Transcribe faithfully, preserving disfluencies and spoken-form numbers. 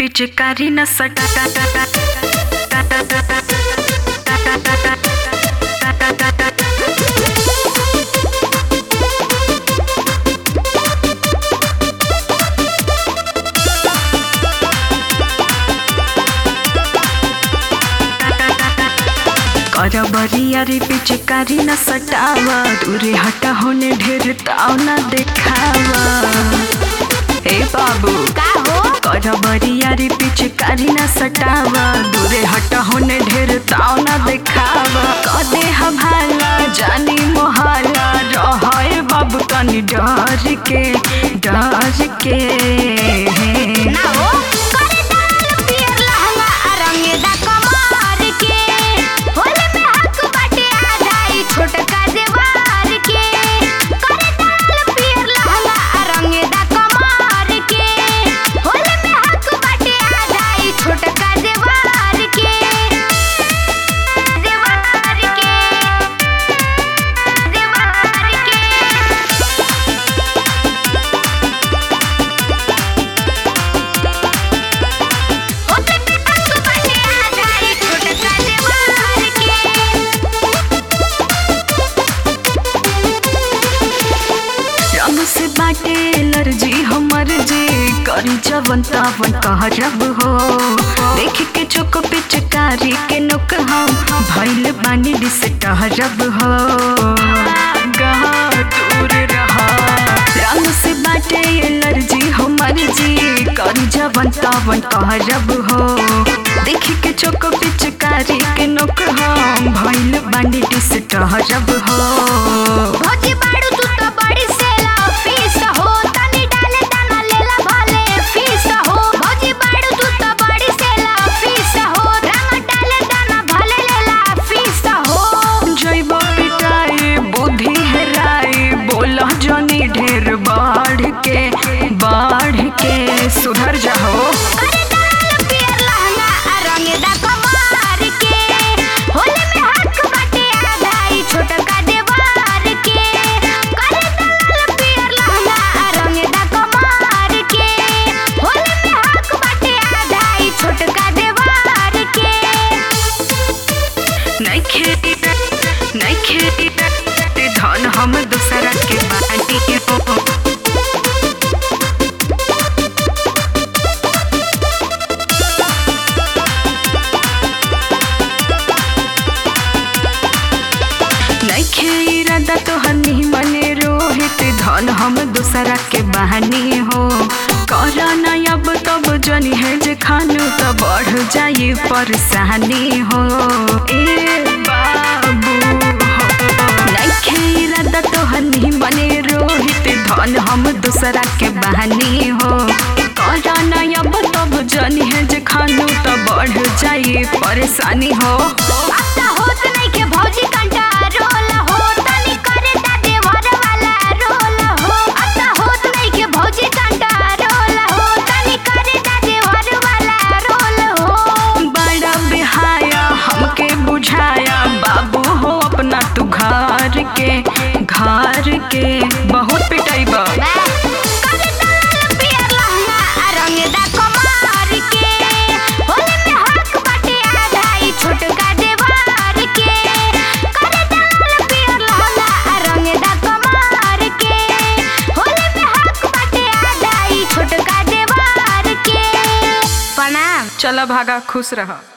पिचकारी न सटा करबरिया रे पिचकारी न सटावा दूरे हटा होने ढेर ताव न देखावा। ए बाबू का हो करबरिया रे पिचकारी न सटावा दूरे हटा होने ढेर ताव न देखावा। कदे हभाला जानी मोहाला रहे बाबू तनी डर के डर के ना हो करे दाल पियर लहंगा रंगेदा कमर के होले में हक बाटे आ जाई छोटका देवार के करे दाल पियर लहंगा रंगेदा कमर के होले में हक बाटे आ जाई छोटका देवार के देवार के देवार के होले में हक बाटे आ जाई छोटका देवार के रंग से बाटे एलर्जी हमर जे करी जवन तावन कहरब हो। देख के चोक पिचकारी के नुक हम भइल बानी डिस्टर्ब हो। गहा दूर रहा रंग से बाटे एलर्जी हमर जे करी जवन तावन कहरब हो। देख के चोक पिचकारी के नुक हम भइल बानी डिस्टर्ब हो। भौजी बाड़ू तू तो बड़ी सेला फीस हो तनी डाले दाना लेला भले फीस हो। भौजी बाड़ू तू तो बड़ी सेला फीस हो रंग डाले दाना भले लेला फीस हो। जैब पिटाई बुद्धि हेराई बोला जनी ढेर बाढ़ के बाढ़ के सुधर जाओ। करे दाल पियर लहंगा रंगेदा कमर के होले में हक बाटे आ जाई छोटका देवार के। करे दाल पियर लहंगा रंगेदा कमर के होले में हक बाटे आ जाई छोटका देवार के। नइखे नइखे ते धन हम दूसरा के बाटी हो। नइखे इरादा तोहर मने रोहित धन हम दूसरा के बहानी हो। करना अब तब जनी है जे खानू तो बढ़ जाई परेशानी हो। ए बाबू हो नइखे इरादा तोहर मने रोहित धन हम दूसरा के बहानी हो। करना अब तब जनी है जे खानू तो बढ़ जाई परेशानी हो। अब त होत नहीं के भौजी कंटा रोल हो तनी करे दा देवर वाला रोल हो। अब त होत नहीं के भौजी कंटा रोल हो तनी करे दा देवर वाला रोल हो। बड़ा बिहाया हमके बुझाया बाबू हो अपना तू घर के घर के बहुत पिटाइबा। करे दाल पियर लहंगा रंगेदा कमर के होले में हक बाटे आ जाई छोटका देवार के। करे दाल पियर लहंगा रंगेदा कमर के होले में हक बाटे आ जाई छोटका देवार के। प्रणाम। चला भागा खुश रहा।